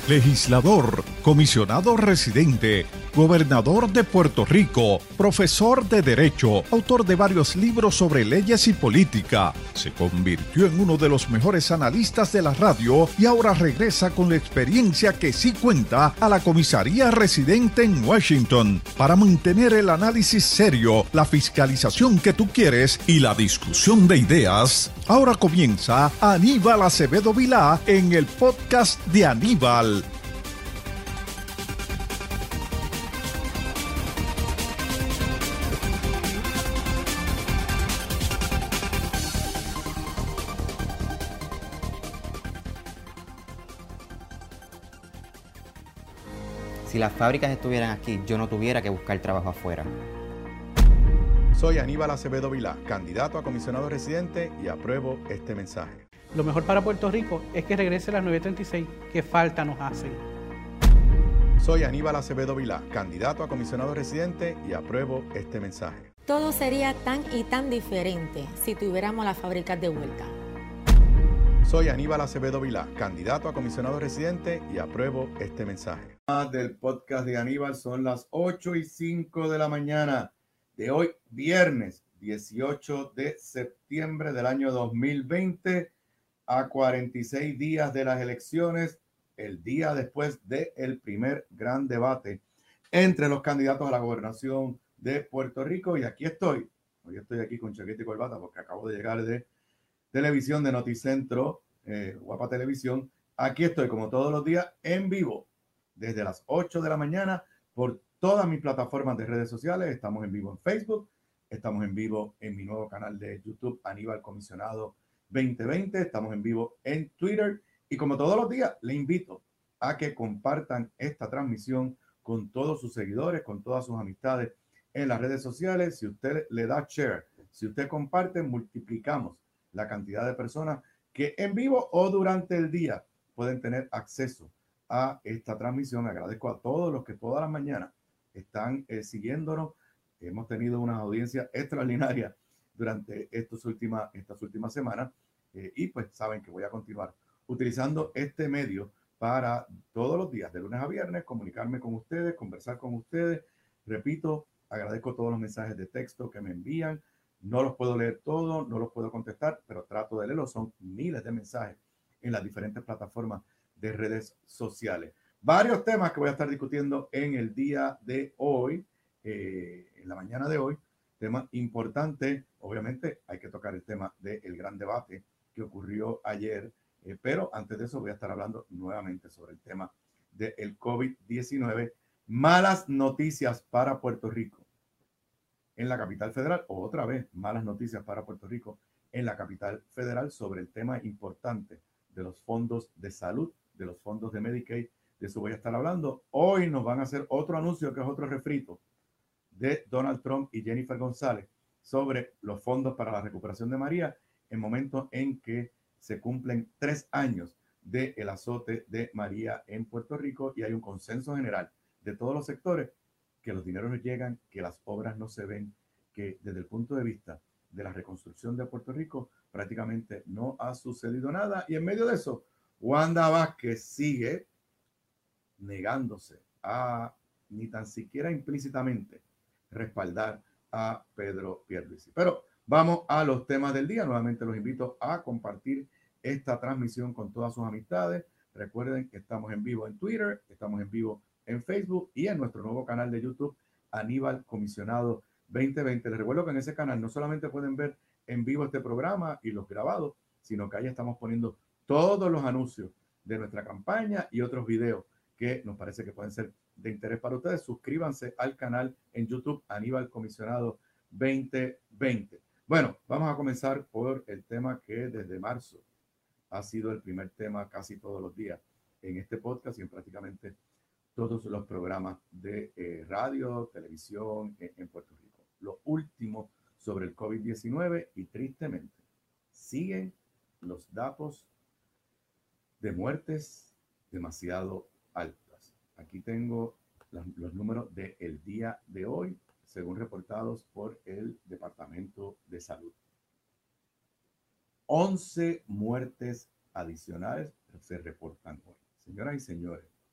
legislador, comisionado residente, gobernador de Puerto Rico, profesor de Derecho, autor de varios libros sobre leyes y política. Se convirtió en uno de los mejores analistas de la radio y ahora regresa con la experiencia que sí cuenta a la comisaría residente en Washington para mantener el análisis serio, la fiscalización que tú quieres y la discusión de ideas. Ahora comienza Aníbal Acevedo Vilá en el podcast de Aníbal. Si las fábricas estuvieran aquí, yo no tuviera que buscar trabajo afuera. Soy Aníbal Acevedo Vilá, candidato a comisionado residente y apruebo este mensaje. Lo mejor para Puerto Rico es que regrese las 936, que falta nos hacen. Soy Aníbal Acevedo Vilá, candidato a comisionado residente y apruebo este mensaje. Todo sería tan y tan diferente si tuviéramos las fábricas de vuelta. Soy Aníbal Acevedo Vilá, candidato a comisionado residente y apruebo este mensaje. Del podcast de Aníbal son las 8:05 de la mañana de hoy, viernes 18 de septiembre del año 2020, a 46 días de las elecciones, el día después del primer gran debate entre los candidatos a la gobernación de Puerto Rico. Y aquí estoy. Hoy estoy aquí con chaqueta y corbata porque acabo de llegar de televisión de Noticentro, Guapa Televisión. Aquí estoy como todos los días en vivo desde las 8 de la mañana por todas mis plataformas de redes sociales. Estamos en vivo en Facebook, estamos en vivo en mi nuevo canal de YouTube, Aníbal Comisionado 2020. Estamos en vivo en Twitter y como todos los días, le invito a que compartan esta transmisión con todos sus seguidores, con todas sus amistades en las redes sociales. Si usted le da share, si usted comparte, multiplicamos la cantidad de personas que en vivo o durante el día pueden tener acceso a esta transmisión. Agradezco a todos los que todas las mañanas están siguiéndonos. Hemos tenido una audiencia extraordinaria durante estas últimas semanas y pues saben que voy a continuar utilizando este medio para todos los días, de lunes a viernes, comunicarme con ustedes, conversar con ustedes. Repito, agradezco todos los mensajes de texto que me envían. No los puedo leer todos, no los puedo contestar, pero trato de leerlos. Son miles de mensajes en las diferentes plataformas de redes sociales. Varios temas que voy a estar discutiendo en el día de hoy, en la mañana de hoy. Tema importante, obviamente hay que tocar el tema del gran debate que ocurrió ayer, pero antes de eso voy a estar hablando nuevamente sobre el tema del COVID-19. Malas noticias para Puerto Rico en la capital federal, o otra vez malas noticias para Puerto Rico en la capital federal sobre el tema importante de los fondos de salud, de los fondos de Medicaid. De eso voy a estar hablando. Hoy nos van a hacer otro anuncio, que es otro refrito de Donald Trump y Jennifer González sobre los fondos para la recuperación de María, en momentos en que se cumplen 3 años del azote de María en Puerto Rico y hay un consenso general de todos los sectores que los dineros no llegan, que las obras no se ven, que desde el punto de vista de la reconstrucción de Puerto Rico prácticamente no ha sucedido nada. Y en medio de eso, Wanda Vázquez sigue negándose a, ni tan siquiera implícitamente, respaldar a Pedro Pierluisi. Pero vamos a los temas del día. Nuevamente los invito a compartir esta transmisión con todas sus amistades. Recuerden que estamos en vivo en Twitter, estamos en vivo en Facebook y en nuestro nuevo canal de YouTube, Aníbal Comisionado 2020. Les recuerdo que en ese canal no solamente pueden ver en vivo este programa y los grabados, sino que ahí estamos poniendo todos los anuncios de nuestra campaña y otros videos que nos parece que pueden ser de interés para ustedes. Suscríbanse al canal en YouTube, Aníbal Comisionado 2020. Bueno, vamos a comenzar por el tema que desde marzo ha sido el primer tema casi todos los días en este podcast y en prácticamente todos los programas de radio, televisión en Puerto Rico. Lo último sobre el COVID-19 y tristemente siguen los datos de muertes demasiado altas. Aquí tengo los números del día de hoy, según reportados por el Departamento de Salud. 11 muertes adicionales se reportan hoy. Señoras y señores,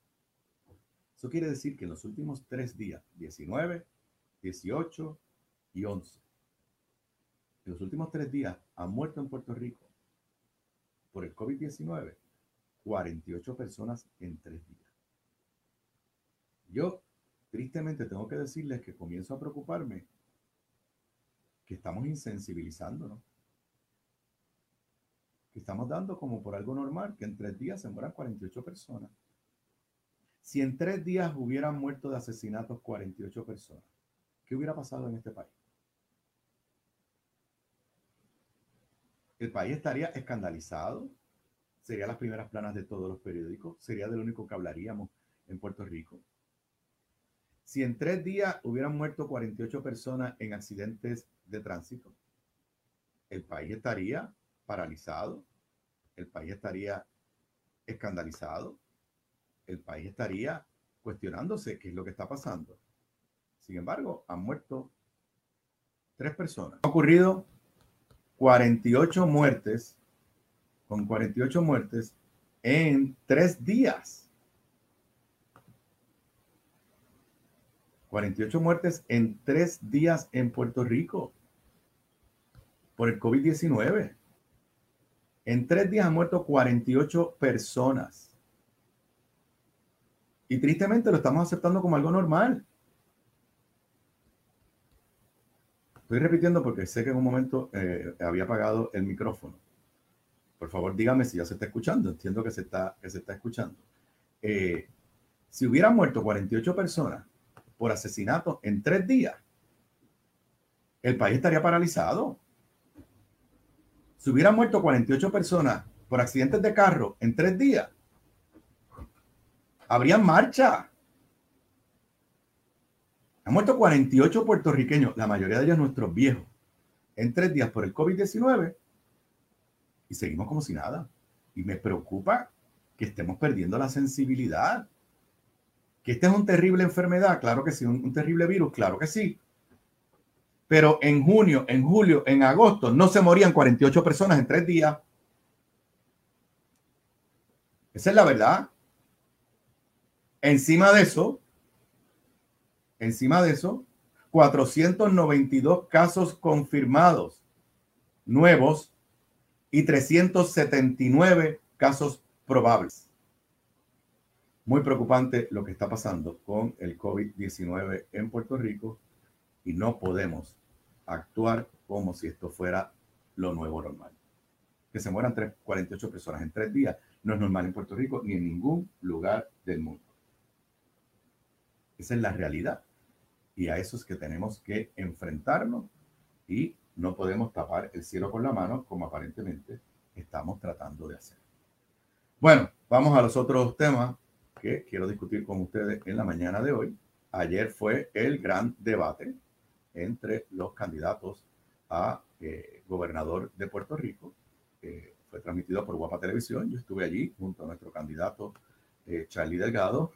Eso quiere decir que en los últimos 3 días, 19, 18 y 11, en los últimos 3 días han muerto en Puerto Rico por el COVID-19 48 personas en 3 días. Yo tristemente tengo que decirles que comienzo a preocuparme que estamos insensibilizándonos, que estamos dando como por algo normal que en 3 días se mueran 48 personas. Si en 3 días hubieran muerto de asesinatos 48 personas, ¿qué hubiera pasado en este país? El país estaría escandalizado, sería las primeras planas de todos los periódicos, sería del único que hablaríamos en Puerto Rico. Si en 3 días hubieran muerto 48 personas en accidentes de tránsito, el país estaría paralizado, el país estaría escandalizado, el país estaría cuestionándose qué es lo que está pasando. Sin embargo, han muerto 3 personas. Ha ocurrido 48 muertes, con 48 muertes en 3 días. 48 muertes en 3 días en Puerto Rico por el COVID-19. En 3 días han muerto 48 personas. Y tristemente lo estamos aceptando como algo normal. Estoy repitiendo porque sé que en un momento había apagado el micrófono. Por favor, dígame si ya se está escuchando. Entiendo que se está escuchando. Si hubieran muerto 48 personas por asesinato en 3 días, el país estaría paralizado. Si hubieran muerto 48 personas por accidentes de carro en 3 días, habría marcha. Han muerto 48 puertorriqueños, la mayoría de ellos nuestros viejos, en 3 días por el COVID-19 y seguimos como si nada. Y me preocupa que estemos perdiendo la sensibilidad. Que esta es una terrible enfermedad, claro que sí, un terrible virus, claro que sí. Pero en junio, en julio, en agosto no se morían 48 personas en 3 días. Esa es la verdad. Encima de eso, 492 casos confirmados nuevos y 379 casos probables. Muy preocupante lo que está pasando con el COVID-19 en Puerto Rico y no podemos actuar como si esto fuera lo nuevo normal. Que se mueran 48 personas en 3 días no es normal en Puerto Rico ni en ningún lugar del mundo. Esa es la realidad. Y a eso es que tenemos que enfrentarnos y no podemos tapar el cielo con la mano como aparentemente estamos tratando de hacer. Bueno, vamos a los otros temas que quiero discutir con ustedes en la mañana de hoy. Ayer fue el gran debate entre los candidatos a gobernador de Puerto Rico. Fue transmitido por Guapa Televisión. Yo estuve allí junto a nuestro candidato Charlie Delgado.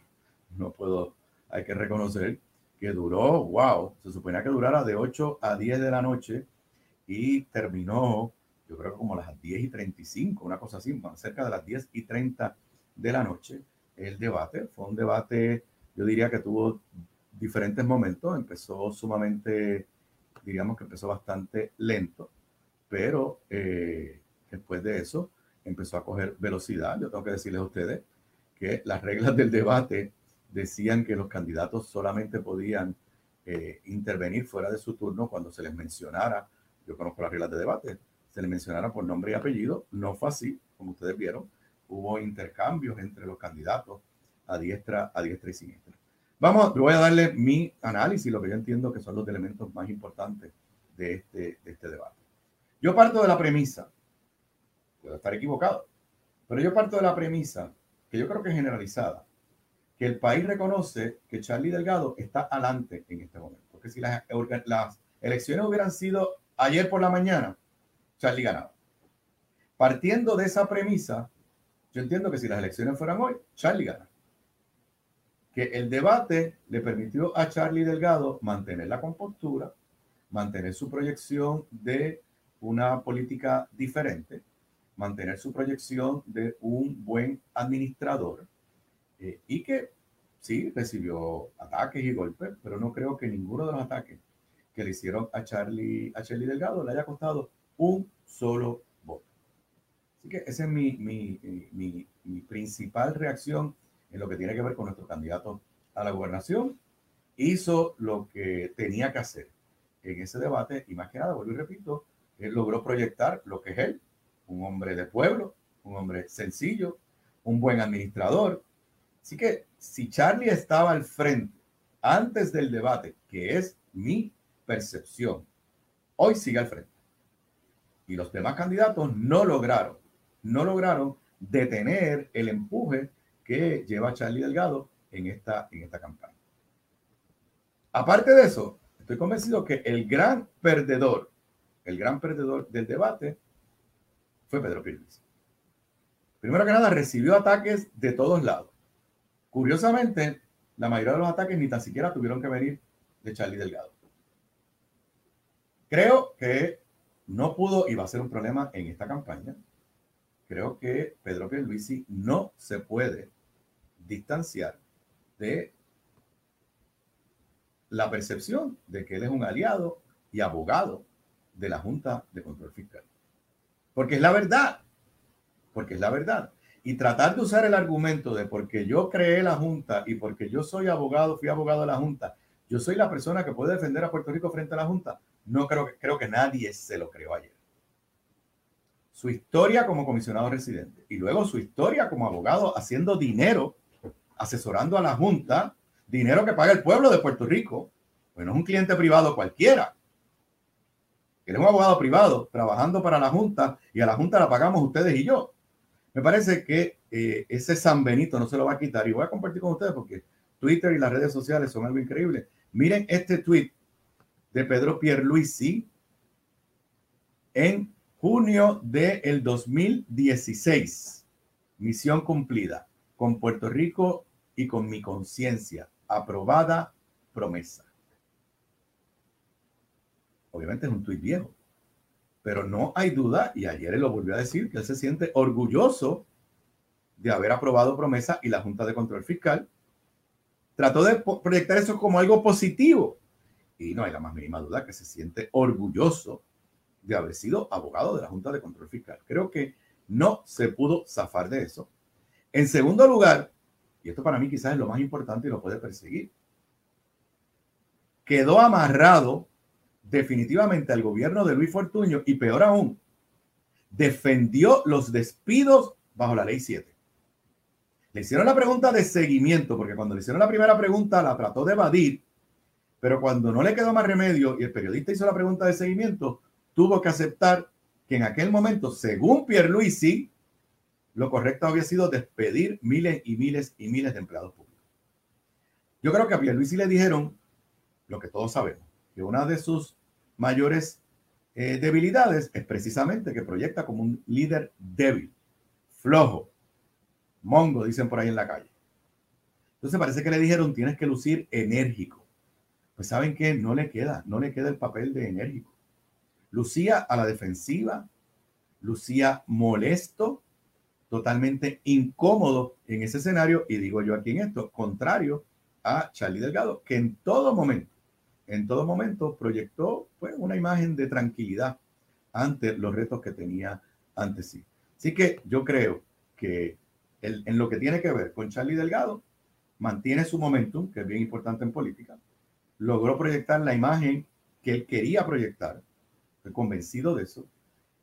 Hay que reconocer que duró, se suponía que durara de 8 a 10 de la noche y terminó, yo creo que como a las 10:35, una cosa así, cerca de las 10:30 de la noche. El debate fue un debate, yo diría que tuvo diferentes momentos. Empezó sumamente, diríamos que empezó bastante lento, pero después de eso empezó a coger velocidad. Yo tengo que decirles a ustedes que las reglas del debate decían que los candidatos solamente podían intervenir fuera de su turno cuando se les mencionara, yo conozco las reglas de debate, se les mencionara por nombre y apellido. No fue así, como ustedes vieron. Hubo intercambios entre los candidatos a diestra y siniestra. Voy a darle mi análisis, lo que yo entiendo que son los elementos más importantes de este debate. Yo parto de la premisa, puedo estar equivocado, pero yo parto de la premisa que yo creo que es generalizada, que el país reconoce que Charlie Delgado está adelante en este momento. Porque si las elecciones hubieran sido ayer por la mañana, Charlie ganaba. Partiendo de esa premisa, yo entiendo que si las elecciones fueran hoy, Charlie gana. Que el debate le permitió a Charlie Delgado mantener la compostura, mantener su proyección de una política diferente, mantener su proyección de un buen administrador, y que sí, recibió ataques y golpes, pero no creo que ninguno de los ataques que le hicieron a Charlie Delgado le haya costado un solo voto. Así que esa es mi principal reacción en lo que tiene que ver con nuestro candidato a la gobernación. Hizo lo que tenía que hacer en ese debate y más que nada, vuelvo y repito, él logró proyectar lo que es él, un hombre de pueblo, un hombre sencillo, un buen administrador. Así que si Charlie estaba al frente antes del debate, que es mi percepción, hoy sigue al frente. Y los demás candidatos no lograron detener el empuje que lleva Charlie Delgado en esta campaña. Aparte de eso, estoy convencido que el gran perdedor del debate fue Pedro Pierluisi. Primero que nada, recibió ataques de todos lados. Curiosamente, la mayoría de los ataques ni tan siquiera tuvieron que venir de Charlie Delgado. Creo que no pudo y va a ser un problema en esta campaña. Creo que Pedro Pierluisi no se puede distanciar de la percepción de que él es un aliado y abogado de la Junta de Control Fiscal. Porque es la verdad. Y tratar de usar el argumento de porque yo creé la Junta y porque yo soy abogado, fui abogado de la Junta, yo soy la persona que puede defender a Puerto Rico frente a la Junta, no creo que nadie se lo creó ayer. Su historia como comisionado residente y luego su historia como abogado haciendo dinero, asesorando a la Junta, dinero que paga el pueblo de Puerto Rico, pues no es un cliente privado cualquiera. Él es un abogado privado trabajando para la Junta y a la Junta la pagamos ustedes y yo. Me parece que ese San Benito no se lo va a quitar y voy a compartir con ustedes porque Twitter y las redes sociales son algo increíble. Miren este tweet de Pedro Pierluisi en junio del 2016. Misión cumplida. Con Puerto Rico y con mi conciencia. Aprobada promesa. Obviamente es un tuit viejo, pero no hay duda, y ayer él lo volvió a decir, que él se siente orgulloso de haber aprobado promesa y la Junta de Control Fiscal trató de proyectar eso como algo positivo. Y no hay la más mínima duda que se siente orgulloso de haber sido abogado de la Junta de Control Fiscal. Creo que no se pudo zafar de eso. En segundo lugar, y esto para mí quizás es lo más importante y lo puede perseguir, quedó amarrado definitivamente al gobierno de Luis Fortuño y peor aún, defendió los despidos bajo la ley 7. Le hicieron la pregunta de seguimiento, porque cuando le hicieron la primera pregunta la trató de evadir, pero cuando no le quedó más remedio y el periodista hizo la pregunta de seguimiento, tuvo que aceptar que en aquel momento, según Pierluisi, lo correcto había sido despedir miles y miles y miles de empleados públicos. Yo creo que a Pierluisi le dijeron lo que todos sabemos, que una de sus mayores debilidades es precisamente que proyecta como un líder débil, flojo, mongo, dicen por ahí en la calle. Entonces parece que le dijeron, tienes que lucir enérgico. Pues ¿saben qué? No le queda el papel de enérgico. Lucía a la defensiva, lucía molesto, totalmente incómodo en ese escenario, y digo yo aquí en esto, contrario a Charlie Delgado, que en todo momento proyectó pues, una imagen de tranquilidad ante los retos que tenía ante sí. Así que yo creo que en lo que tiene que ver con Charlie Delgado, mantiene su momentum, que es bien importante en política, logró proyectar la imagen que él quería proyectar, estoy convencido de eso.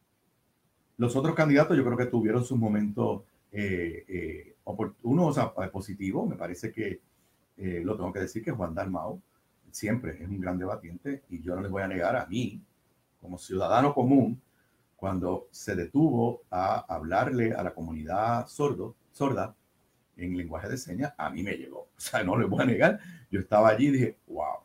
Los otros candidatos yo creo que tuvieron sus momentos oportunos, o sea, positivos. Me parece que, lo tengo que decir, que Juan Dalmau siempre es un gran debatiente y yo no les voy a negar a mí, como ciudadano común, cuando se detuvo a hablarle a la comunidad sorda en lenguaje de señas, a mí me llegó. O sea, no les voy a negar. Yo estaba allí y dije, wow.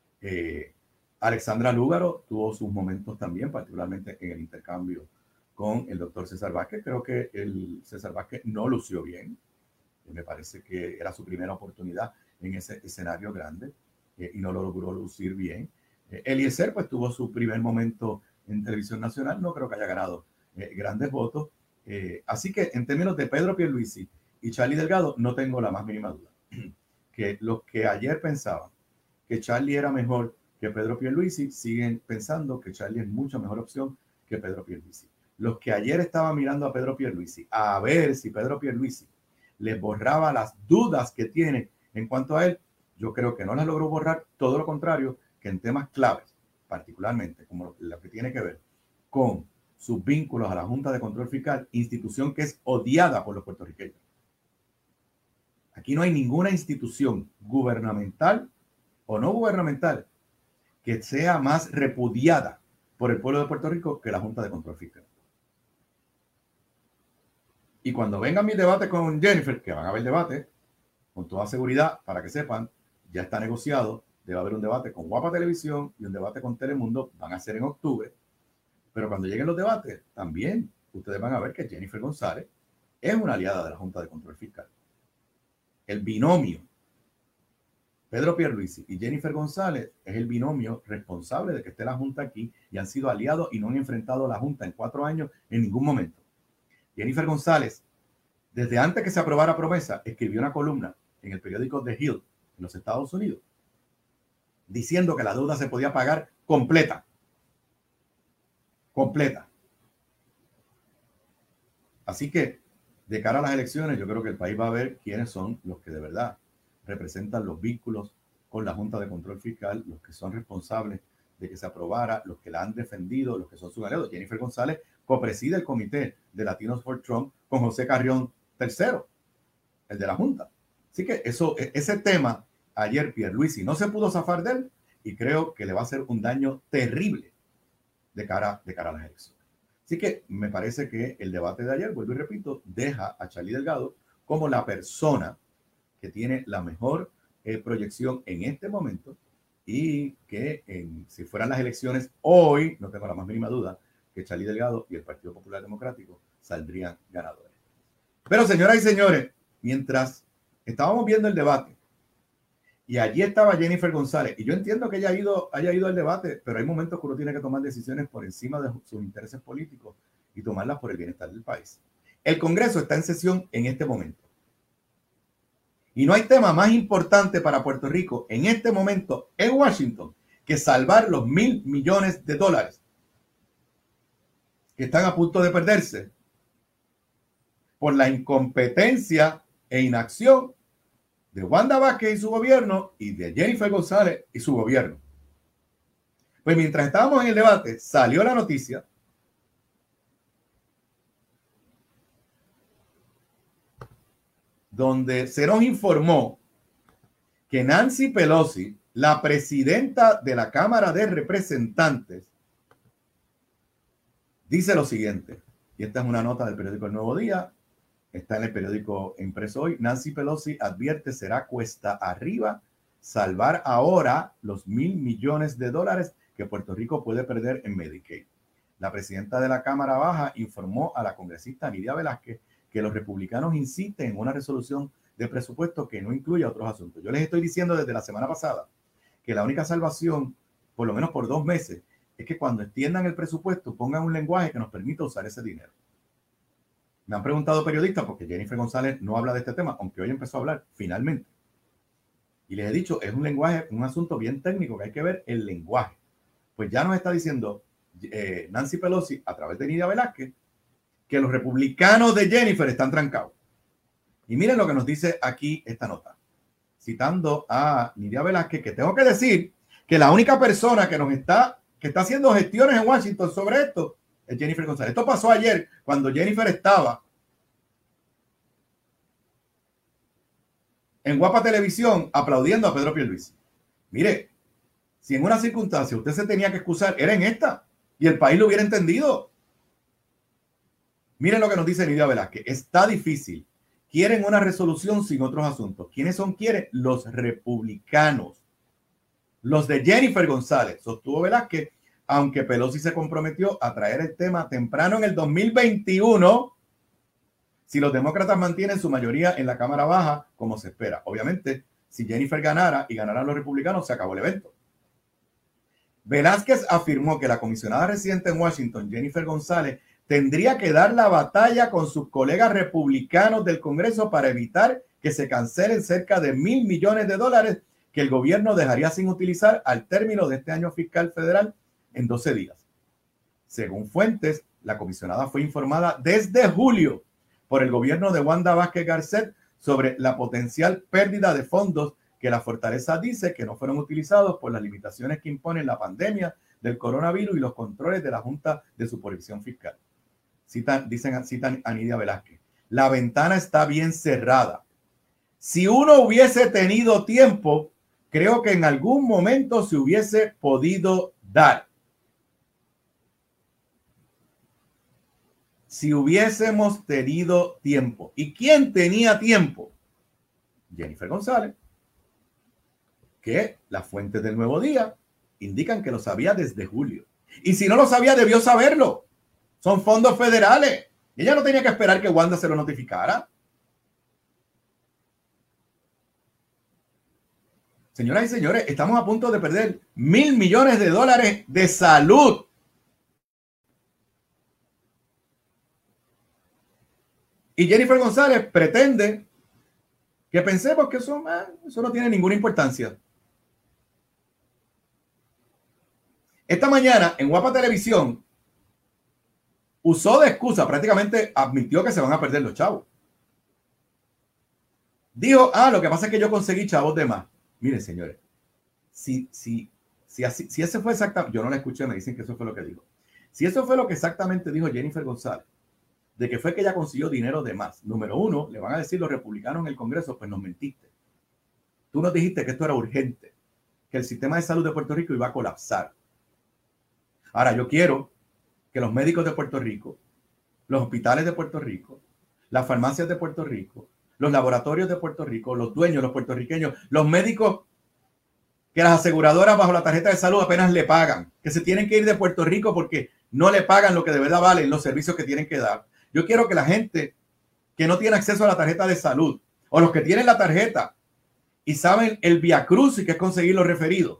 Alexandra Lúgaro tuvo sus momentos también, particularmente en el intercambio con el doctor César Vázquez. Creo que el César Vázquez no lució bien. Me parece que era su primera oportunidad en ese escenario grande y no lo logró lucir bien. Eliezer pues tuvo su primer momento en televisión nacional, no creo que haya ganado grandes votos. Así que en términos de Pedro Pierluisi y Charlie Delgado no tengo la más mínima duda. que los que ayer pensaban que Charlie era mejor que Pedro Pierluisi siguen pensando que Charlie es mucho mejor opción que Pedro Pierluisi. Los que ayer estaban mirando a Pedro Pierluisi a ver si Pedro Pierluisi les borraba las dudas que tiene en cuanto a él, yo creo que no las logró borrar, todo lo contrario, que en temas claves, particularmente como lo que tiene que ver con sus vínculos a la Junta de Control Fiscal, institución que es odiada por los puertorriqueños. Aquí no hay ninguna institución gubernamental o no gubernamental que sea más repudiada por el pueblo de Puerto Rico que la Junta de Control Fiscal. Y cuando vengan mis debates con Jennifer, que van a haber debate, con toda seguridad, para que sepan, ya está negociado, debe haber un debate con Guapa Televisión y un debate con Telemundo, van a ser en octubre, pero cuando lleguen los debates, también ustedes van a ver que Jennifer González es una aliada de la Junta de Control Fiscal. El binomio Pedro Pierluisi y Jennifer González es el binomio responsable de que esté la Junta aquí y han sido aliados y no han enfrentado a la Junta en 4 años en ningún momento. Jennifer González, desde antes que se aprobara Promesa, escribió una columna en el periódico The Hill en los Estados Unidos diciendo que la deuda se podía pagar completa. Completa. Así que, de cara a las elecciones, yo creo que el país va a ver quiénes son los que de verdad representan los vínculos con la Junta de Control Fiscal, los que son responsables de que se aprobara, los que la han defendido, los que son sus aliados. Jennifer González copreside el comité de Latinos for Trump con José Carrión III, el de la Junta. Así que ese tema, ayer Pierluisi no se pudo zafar de él y creo que le va a hacer un daño terrible de cara a las elecciones. Así que me parece que el debate de ayer, vuelvo y repito, deja a Charlie Delgado como la persona que tiene la mejor proyección en este momento y que si fueran las elecciones hoy, no tengo la más mínima duda, que Charlie Delgado y el Partido Popular Democrático saldrían ganadores. Pero señoras y señores, mientras estábamos viendo el debate y allí estaba Jennifer González, y yo entiendo que ella haya ido al debate, pero hay momentos que uno tiene que tomar decisiones por encima de sus intereses políticos y tomarlas por el bienestar del país. El Congreso está en sesión en este momento. Y no hay tema más importante para Puerto Rico en este momento en Washington que salvar los $1,000 millones que están a punto de perderse por la incompetencia e inacción de Wanda Vázquez y su gobierno y de Jennifer González y su gobierno. Pues mientras estábamos en el debate, salió la noticia donde se nos informó que Nancy Pelosi, la presidenta de la Cámara de Representantes, dice lo siguiente, y esta es una nota del periódico El Nuevo Día, está en el periódico impreso hoy. Nancy Pelosi advierte será cuesta arriba salvar ahora los $1,000 millones que Puerto Rico puede perder en Medicaid. La presidenta de la Cámara Baja informó a la congresista Nidia Velázquez que los republicanos insisten en una resolución de presupuesto que no incluya otros asuntos. Yo les estoy diciendo desde la semana pasada que la única salvación, por lo menos por 2 meses, es que cuando extiendan el presupuesto pongan un lenguaje que nos permita usar ese dinero. Me han preguntado periodistas, porque Jennifer González no habla de este tema, aunque hoy empezó a hablar, finalmente. Y les he dicho, es un lenguaje, un asunto bien técnico que hay que ver el lenguaje. Pues ya nos está diciendo Nancy Pelosi, a través de Nidia Velázquez, que los republicanos de Jennifer están trancados. Y miren lo que nos dice aquí esta nota, citando a Nidia Velázquez, que tengo que decir que la única persona que está haciendo gestiones en Washington sobre esto es Jennifer González. Esto pasó ayer cuando Jennifer estaba en Guapa Televisión aplaudiendo a Pedro Pierluisi. Mire, si en una circunstancia usted se tenía que excusar, era en esta, y el país lo hubiera entendido. Miren lo que nos dice Nidia Velázquez. Está difícil. Quieren una resolución sin otros asuntos. ¿Quiénes son? Quieren los republicanos. Los de Jennifer González, sostuvo Velázquez, aunque Pelosi se comprometió a traer el tema temprano en el 2021 si los demócratas mantienen su mayoría en la Cámara Baja, como se espera. Obviamente, si Jennifer ganara y ganaran los republicanos, se acabó el evento. Velázquez afirmó que la comisionada residente en Washington, Jennifer González, tendría que dar la batalla con sus colegas republicanos del Congreso para evitar que se cancelen cerca de $1,000 millones que el gobierno dejaría sin utilizar al término de este año fiscal federal en 12 días. Según fuentes, la comisionada fue informada desde julio por el gobierno de Wanda Vázquez Garcet sobre la potencial pérdida de fondos que la fortaleza dice que no fueron utilizados por las limitaciones que imponen la pandemia del coronavirus y los controles de la Junta de Supervisión Fiscal. Citan a Nidia Velázquez. La ventana está bien cerrada. Si uno hubiese tenido tiempo, creo que en algún momento se hubiese podido dar. Si hubiésemos tenido tiempo. ¿Y quién tenía tiempo? Jennifer González, que las fuentes del Nuevo Día indican que lo sabía desde julio. Y si no lo sabía, debió saberlo. Son fondos federales. Ella no tenía que esperar que Wanda se lo notificara. Señoras y señores, estamos a punto de perder $1,000 millones de salud. Y Jennifer González pretende que pensemos que eso no tiene ninguna importancia. Esta mañana en Guapa Televisión usó de excusa, prácticamente admitió que se van a perder los chavos. Dijo, lo que pasa es que yo conseguí chavos de más. Miren, señores, si ese fue exactamente, yo no la escuché, me dicen que eso fue lo que dijo. Si eso fue lo que exactamente dijo Jennifer González, de que fue que ella consiguió dinero de más. Número uno, le van a decir los republicanos en el Congreso, pues nos mentiste. Tú nos dijiste que esto era urgente, que el sistema de salud de Puerto Rico iba a colapsar. Ahora, yo quiero que los médicos de Puerto Rico, los hospitales de Puerto Rico, las farmacias de Puerto Rico, los laboratorios de Puerto Rico, los dueños, los puertorriqueños, los médicos que las aseguradoras bajo la tarjeta de salud apenas le pagan, que se tienen que ir de Puerto Rico porque no le pagan lo que de verdad valen los servicios que tienen que dar. Yo quiero que la gente que no tiene acceso a la tarjeta de salud o los que tienen la tarjeta y saben el viacrucis que es conseguir los referidos.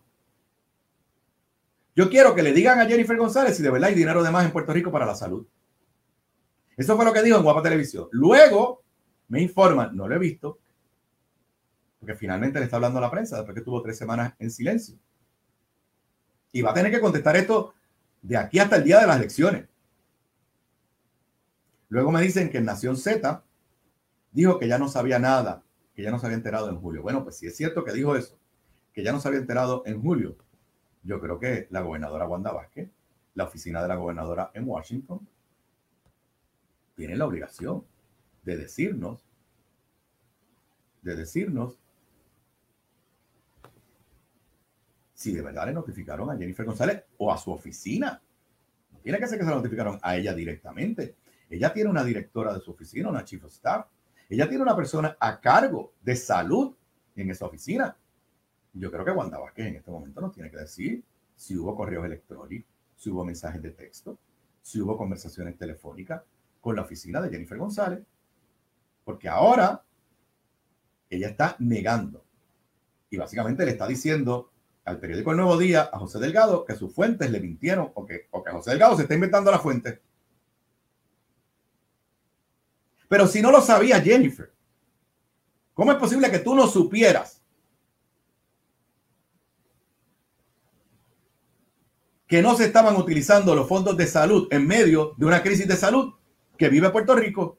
Yo quiero que le digan a Jennifer González si de verdad hay dinero de más en Puerto Rico para la salud. Eso fue lo que dijo en Guapa Televisión. Luego me informan, no lo he visto, porque finalmente le está hablando a la prensa después que estuvo 3 semanas en silencio. Y va a tener que contestar esto de aquí hasta el día de las elecciones. Luego me dicen que en Nación Z dijo que ya no sabía nada, que ya no se había enterado en julio. Bueno, pues si es cierto que dijo eso, que ya no se había enterado en julio, yo creo que la gobernadora Wanda Vázquez, la oficina de la gobernadora en Washington, tiene la obligación de decirnos si de verdad le notificaron a Jennifer González o a su oficina. No tiene que ser que se la notificaron a ella directamente. Ella tiene una directora de su oficina, una chief of staff. Ella tiene una persona a cargo de salud en esa oficina. Yo creo que Wanda Vázquez en este momento nos tiene que decir si hubo correos electrónicos, si hubo mensajes de texto, si hubo conversaciones telefónicas con la oficina de Jennifer González. Porque ahora ella está negando y básicamente le está diciendo al periódico El Nuevo Día, a José Delgado, que sus fuentes le mintieron o que José Delgado se está inventando la fuente. Pero si no lo sabía Jennifer, ¿cómo es posible que tú no supieras que no se estaban utilizando los fondos de salud en medio de una crisis de salud que vive Puerto Rico?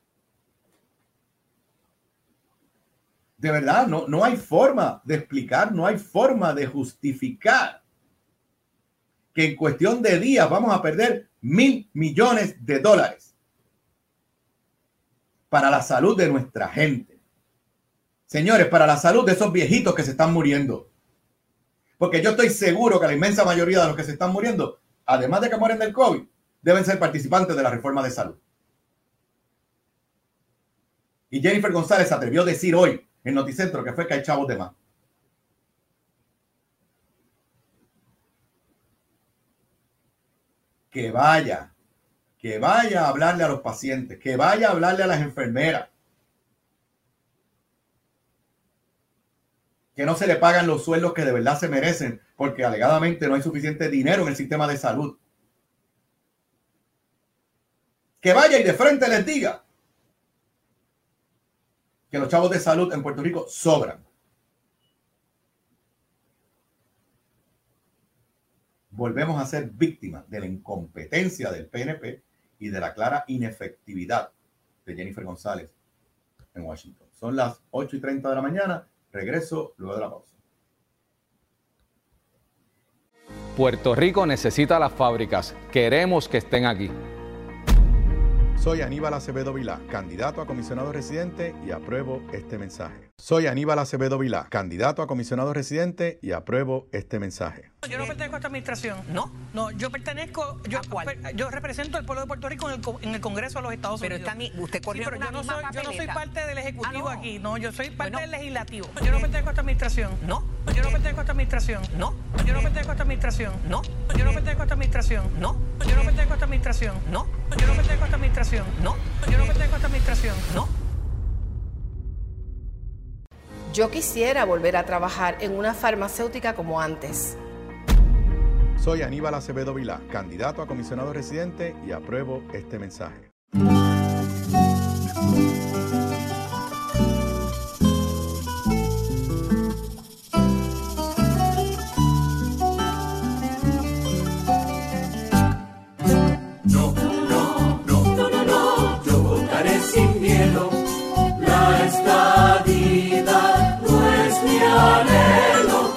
De verdad, no hay forma de explicar, no hay forma de justificar que en cuestión de días vamos a perder $1,000 millones para la salud de nuestra gente. Señores, para la salud de esos viejitos que se están muriendo. Porque yo estoy seguro que la inmensa mayoría de los que se están muriendo, además de que mueren del COVID, deben ser participantes de la reforma de salud. Y Jennifer González se atrevió a decir hoy en Noticentro que fue que hay chavos de más. Que vaya a hablarle a los pacientes, que vaya a hablarle a las enfermeras, que no se le pagan los sueldos que de verdad se merecen porque alegadamente no hay suficiente dinero en el sistema de salud. Que vaya y de frente les diga que los chavos de salud en Puerto Rico sobran. Volvemos a ser víctimas de la incompetencia del PNP y de la clara inefectividad de Jennifer González en Washington. Son las 8:30 de la mañana. Regreso luego de la pausa. Puerto Rico necesita las fábricas. Queremos que estén aquí. Soy Aníbal Acevedo Vilá, candidato a comisionado residente y apruebo este mensaje. Soy Aníbal Acevedo Vilá, candidato a comisionado residente y apruebo este mensaje. Yo no pertenezco a esta administración. No, yo pertenezco, yo represento al pueblo de Puerto Rico en el Congreso de los Estados Unidos. Pero usted corrió pero una misma papeleta. yo no soy parte del Ejecutivo aquí, no, yo soy parte del Legislativo. Yo Yo no pertenezco a esta administración. Yo no pertenezco a esta administración. Yo no pertenezco a esta administración. Yo no pertenezco a esta administración. Yo no pertenezco a esta administración. Yo no pertenezco a esta administración. Yo no pertenezco a esta administración. Yo quisiera volver a trabajar en una farmacéutica como antes. Soy Aníbal Acevedo Vilá, candidato a comisionado residente y apruebo este mensaje. Yo votaré sin miedo. La estadidad no es mi anhelo.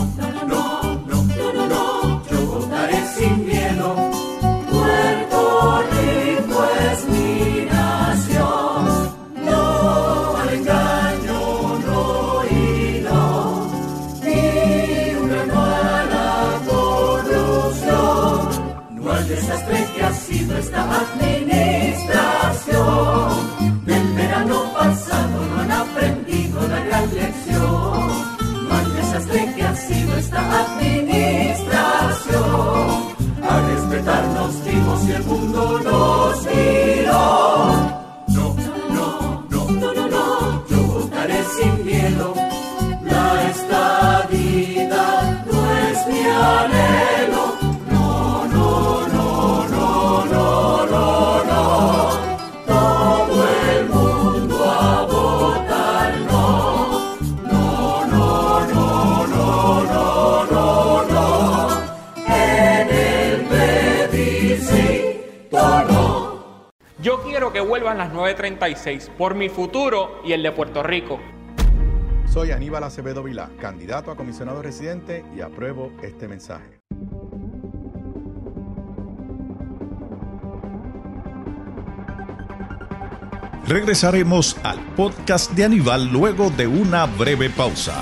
Yo votaré sin miedo. Puerto Rico es mi nación. No al engaño, no y no. Ni una mala corrupción. No al desastre que ha sido esta administración. Del verano pasado no han aprendido la gran lección. No al desastre que ha sido esta administración. A respetarnos dimos y el mundo nos miró. No, yo votaré sin miedo. La estadidad no es mi anhelo. Todo el mundo a votar no. No. En el plebiscito no. Yo quiero que vuelvan las 9:36 por mi futuro y el de Puerto Rico. Soy Aníbal Acevedo Vilá, candidato a comisionado residente y apruebo este mensaje. Regresaremos al podcast de Aníbal luego de una breve pausa.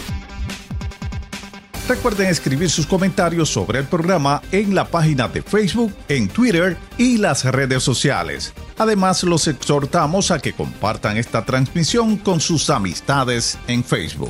Recuerden escribir sus comentarios sobre el programa en la página de Facebook, en Twitter y las redes sociales. Además, los exhortamos a que compartan esta transmisión con sus amistades en Facebook.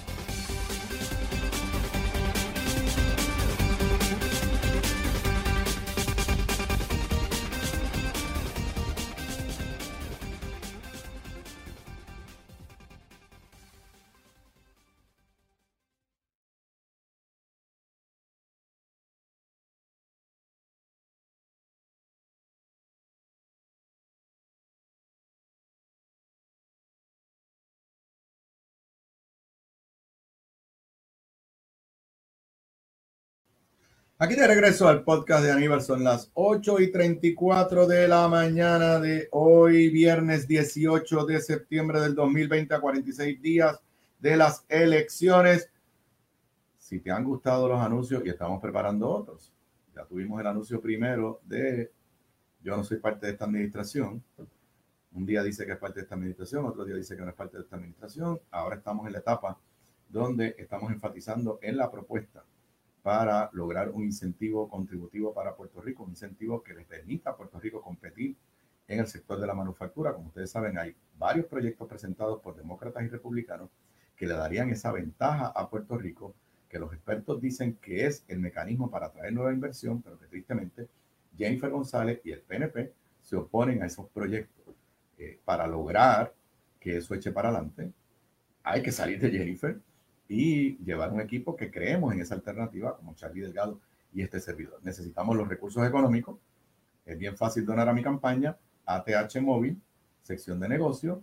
Aquí de regreso al podcast de Aníbal. Son las 8:34 de la mañana de hoy, viernes 18 de septiembre del 2020, a 46 días de las elecciones. Si te han gustado los anuncios, y estamos preparando otros. Ya tuvimos el anuncio primero de yo no soy parte de esta administración. Un día dice que es parte de esta administración, otro día dice que no es parte de esta administración. Ahora estamos en la etapa donde estamos enfatizando en la propuesta para lograr un incentivo contributivo para Puerto Rico, un incentivo que les permita a Puerto Rico competir en el sector de la manufactura. Como ustedes saben, hay varios proyectos presentados por demócratas y republicanos que le darían esa ventaja a Puerto Rico, que los expertos dicen que es el mecanismo para atraer nueva inversión, pero que tristemente Jennifer González y el PNP se oponen a esos proyectos. Para lograr que eso eche para adelante, hay que salir de Jennifer y llevar un equipo que creemos en esa alternativa, como Charlie Delgado y este servidor. Necesitamos los recursos económicos. Es bien fácil donar a mi campaña, ATH Móvil, sección de negocio,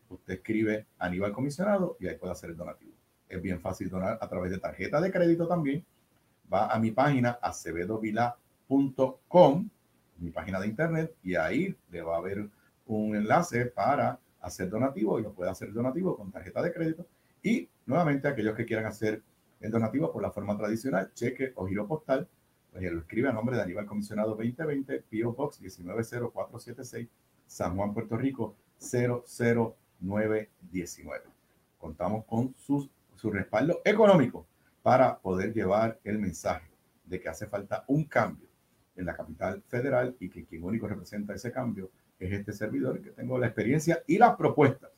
usted escribe Aníbal Comisionado y ahí puede hacer el donativo. Es bien fácil donar a través de tarjeta de crédito también. Va a mi página acevedovila.com, mi página de internet, y ahí le va a haber un enlace para hacer donativo, y lo puede hacer donativo con tarjeta de crédito. Y nuevamente aquellos que quieran hacer el donativo por la forma tradicional, cheque o giro postal, pues lo escribe a nombre de Aníbal Comisionado 2020, P.O. Box 190476, San Juan, Puerto Rico 00919. Contamos con su respaldo económico para poder llevar el mensaje de que hace falta un cambio en la capital federal y que quien único representa ese cambio es este servidor, que tengo la experiencia y las propuestas,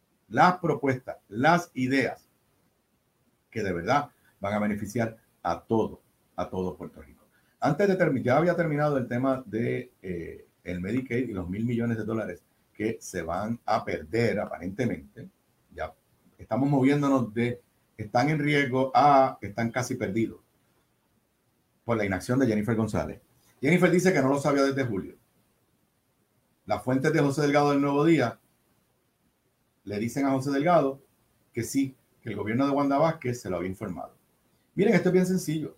las ideas que de verdad van a beneficiar a todo Puerto Rico. Antes de terminar, ya había terminado el tema de el Medicaid y los $1,000 millones que se van a perder aparentemente. Ya estamos moviéndonos de están en riesgo a están casi perdidos por la inacción de Jennifer González. Jennifer dice que no lo sabía desde julio. Las fuentes de José Delgado del Nuevo Día le dicen a José Delgado que sí, que el gobierno de Wanda Vázquez se lo había informado. Miren, esto es bien sencillo.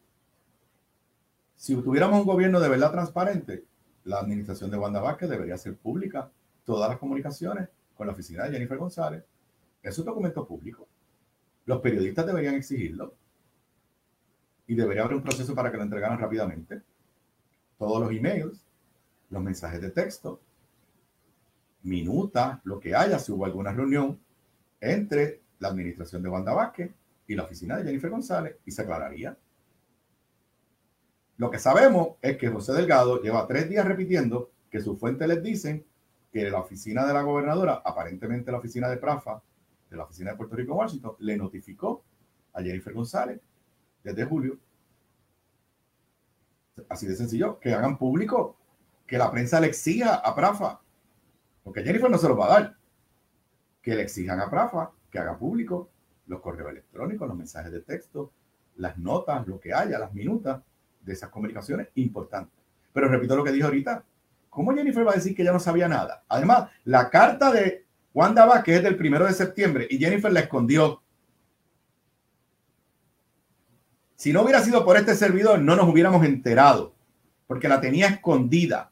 Si tuviéramos un gobierno de verdad transparente, la administración de Wanda Vázquez debería hacer pública todas las comunicaciones con la oficina de Jennifer González. Es un documento público. Los periodistas deberían exigirlo y debería haber un proceso para que lo entregaran rápidamente. Todos los emails, los mensajes de texto, minutas, lo que haya, si hubo alguna reunión entre la administración de Wanda Vázquez y la oficina de Jennifer González, y se aclararía. Lo que sabemos es que José Delgado lleva 3 días repitiendo que sus fuentes les dicen que la oficina de la gobernadora, aparentemente la oficina de PRAFA, de la oficina de Puerto Rico en Washington, le notificó a Jennifer González desde julio. Así de sencillo, que hagan público, que la prensa le exija a PRAFA, porque Jennifer no se lo va a dar, que le exijan a PRAFA que haga público los correos electrónicos, los mensajes de texto, las notas, lo que haya, las minutas de esas comunicaciones importantes. Pero repito lo que dije ahorita, ¿cómo Jennifer va a decir que ya no sabía nada? Además, la carta de Wanda Vázquez es del 1 de septiembre y Jennifer la escondió. Si no hubiera sido por este servidor, no nos hubiéramos enterado, porque la tenía escondida.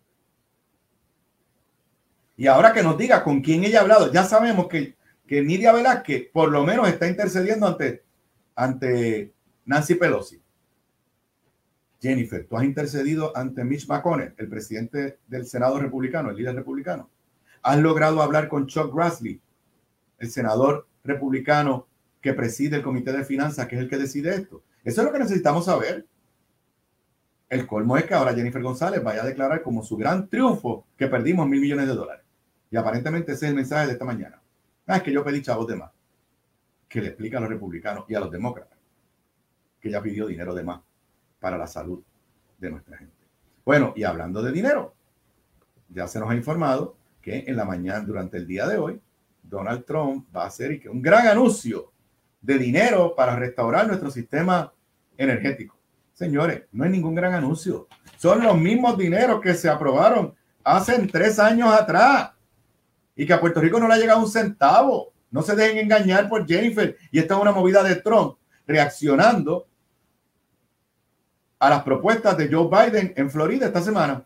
Y ahora que nos diga con quién ella ha hablado, ya sabemos que Nidia Velázquez por lo menos está intercediendo ante Nancy Pelosi. Jennifer, tú has intercedido ante Mitch McConnell, el presidente del Senado republicano, el líder republicano. Has logrado hablar con Chuck Grassley, el senador republicano que preside el Comité de Finanzas, que es el que decide esto. Eso es lo que necesitamos saber. El colmo es que ahora Jennifer González vaya a declarar como su gran triunfo que perdimos $1,000 millones. Y aparentemente ese es el mensaje de esta mañana. Es que yo pedí chavos de más. Que le explica a los republicanos y a los demócratas que ella pidió dinero de más para la salud de nuestra gente. Bueno, y hablando de dinero, ya se nos ha informado que en la mañana, durante el día de hoy, Donald Trump va a hacer un gran anuncio de dinero para restaurar nuestro sistema energético. Señores, no es ningún gran anuncio. Son los mismos dineros que se aprobaron hace 3 años atrás y que a Puerto Rico no le ha llegado un centavo. No se dejen engañar por Jennifer. Y esta es una movida de Trump reaccionando a las propuestas de Joe Biden en Florida esta semana.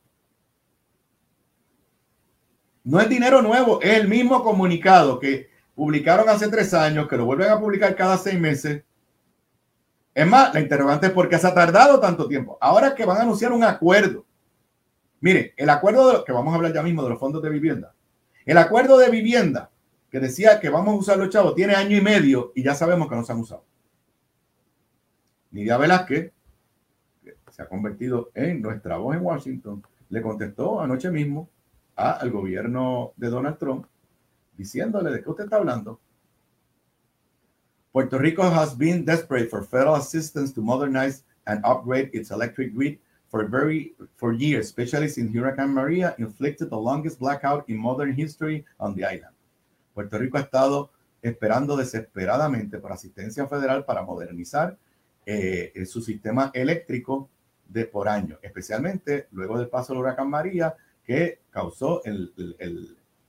No es dinero nuevo, es el mismo comunicado que publicaron hace 3 años, que lo vuelven a publicar cada 6 meses. Es más, la interrogante es por qué se ha tardado tanto tiempo. Ahora que van a anunciar un acuerdo. Mire, el acuerdo que vamos a hablar ya mismo de los fondos de vivienda. El acuerdo de vivienda que decía que vamos a usar los chavos tiene 1 año y medio y ya sabemos que no se han usado. Nidia Velázquez, que se ha convertido en nuestra voz en Washington, le contestó anoche mismo al gobierno de Donald Trump diciéndole de qué usted está hablando. Puerto Rico has been desperate for federal assistance to modernize and upgrade its electric grid for years, especially since Hurricane Maria inflicted the longest blackout in modern history on the island. Puerto Rico ha estado esperando desesperadamente por asistencia federal para modernizar su sistema eléctrico por año, especialmente luego del paso del huracán María, que causó el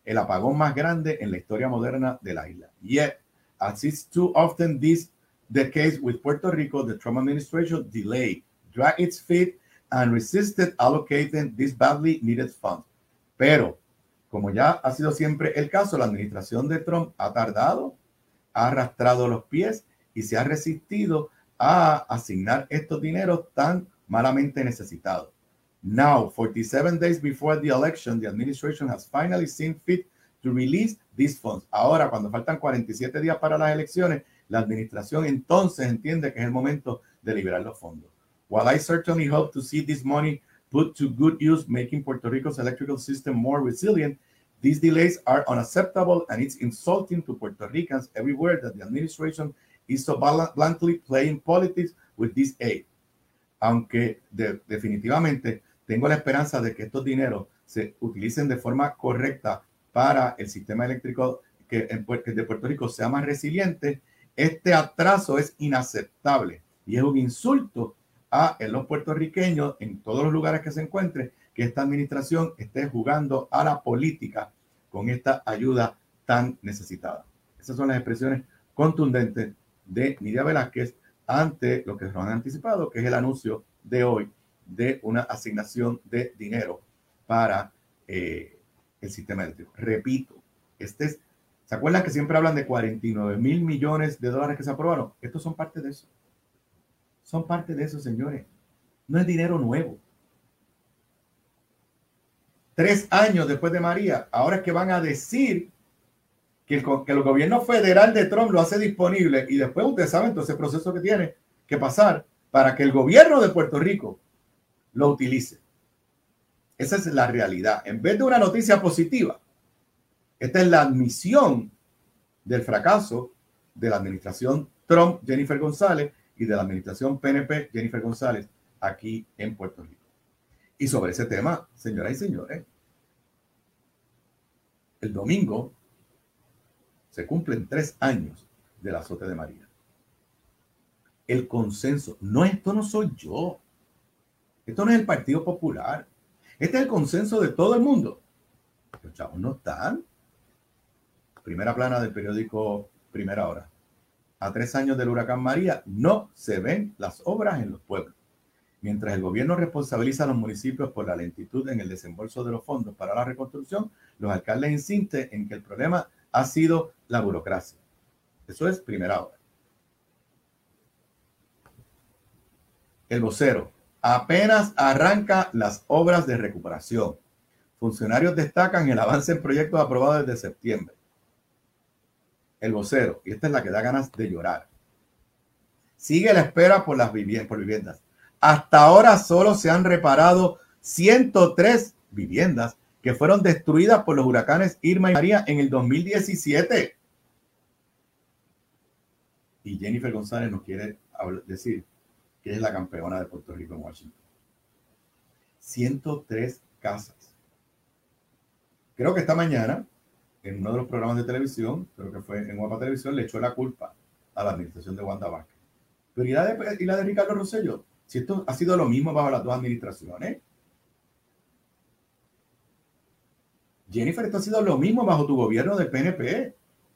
el apagón más grande en la historia moderna de la isla. Yet, as is too often the case with Puerto Rico, the Trump administration delayed, dragged its feet, and resisted allocating these badly needed funds. Pero, como ya ha sido siempre el caso, la administración de Trump ha tardado, ha arrastrado los pies y se ha resistido a asignar estos dineros tan malamente necesitados. Now, 47 days before the election, the administration has finally seen fit to release these funds. Ahora, cuando faltan 47 días para las elecciones, la administración entonces entiende que es el momento de liberar los fondos. While I certainly hope to see this money put to good use, making Puerto Rico's electrical system more resilient, these delays are unacceptable, and it's insulting to Puerto Ricans everywhere that the administration is so bluntly playing politics with this aid. Aunque definitivamente tengo la esperanza de que estos dineros se utilicen de forma correcta para el sistema eléctrico que de Puerto Rico sea más resiliente, este atraso es inaceptable y es un insulto a los puertorriqueños en todos los lugares que se encuentre, que esta administración esté jugando a la política con esta ayuda tan necesitada. Esas son las expresiones contundentes de Nidia Velázquez ante lo que nos han anticipado, que es el anuncio de hoy de una asignación de dinero para el sistema eléctrico. Repito, ¿se acuerdan que siempre hablan de 49,000 millones de dólares que se aprobaron? Estos son parte de eso. Son parte de eso, señores. No es dinero nuevo. 3 años después de María, ahora es que van a decir que el gobierno federal de Trump lo hace disponible y después ustedes saben todo ese proceso que tiene que pasar para que el gobierno de Puerto Rico lo utilice. Esa es la realidad. En vez de una noticia positiva, esta es la admisión del fracaso de la administración Trump, Jennifer González, y de la administración PNP, Jennifer González, aquí en Puerto Rico. Y sobre ese tema, señoras y señores, el domingo se cumplen 3 años del azote de María. El consenso, esto no soy yo, esto no es el Partido Popular, este es el consenso de todo el mundo. Los chavos no están. Primera plana del periódico Primera Hora. A 3 años del huracán María no se ven las obras en los pueblos. Mientras el gobierno responsabiliza a los municipios por la lentitud en el desembolso de los fondos para la reconstrucción, los alcaldes insisten en que el problema ha sido la burocracia. Eso es Primera Hora. El Vocero. Apenas arranca las obras de recuperación. Funcionarios destacan el avance en proyectos aprobados desde septiembre. El Vocero, y esta es la que da ganas de llorar. Sigue la espera por viviendas. Hasta ahora solo se han reparado 103 viviendas que fueron destruidas por los huracanes Irma y María en el 2017. Y Jennifer González nos quiere decir que es la campeona de Puerto Rico en Washington. 103 casas. Creo que esta mañana, en uno de los programas de televisión, creo que fue en Guapa Televisión, le echó la culpa a la administración de Wanda Vázquez. Pero ¿y la de Ricardo Rosselló? Si esto ha sido lo mismo bajo las dos administraciones. Jennifer, esto ha sido lo mismo bajo tu gobierno del PNP.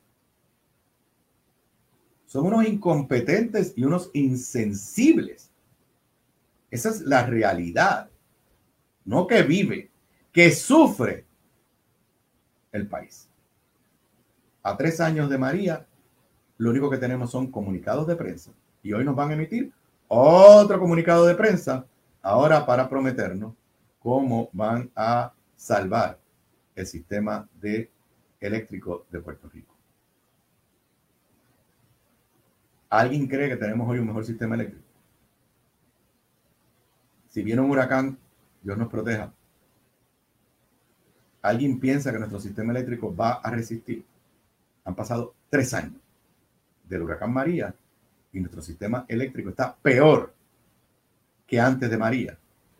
Son unos incompetentes y unos insensibles. Esa es la realidad. No que vive, que sufre el país. A 3 años de María, lo único que tenemos son comunicados de prensa. Y hoy nos van a emitir otro comunicado de prensa, ahora para prometernos cómo van a salvar el sistema eléctrico de Puerto Rico. ¿Alguien cree que tenemos hoy un mejor sistema eléctrico? Si viene un huracán, Dios nos proteja. ¿Alguien piensa que nuestro sistema eléctrico va a resistir? Han pasado 3 años del huracán María y nuestro sistema eléctrico está peor que antes de María.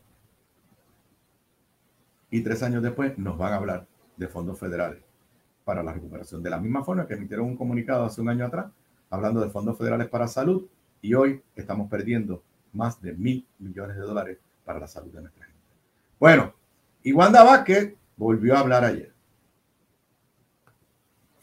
Y 3 años después nos van a hablar de fondos federales para la recuperación. De la misma forma que emitieron un comunicado hace un año atrás hablando de fondos federales para salud, y hoy estamos perdiendo más de $1,000 millones para la salud de nuestra gente. Bueno, y Wanda Vázquez volvió a hablar ayer.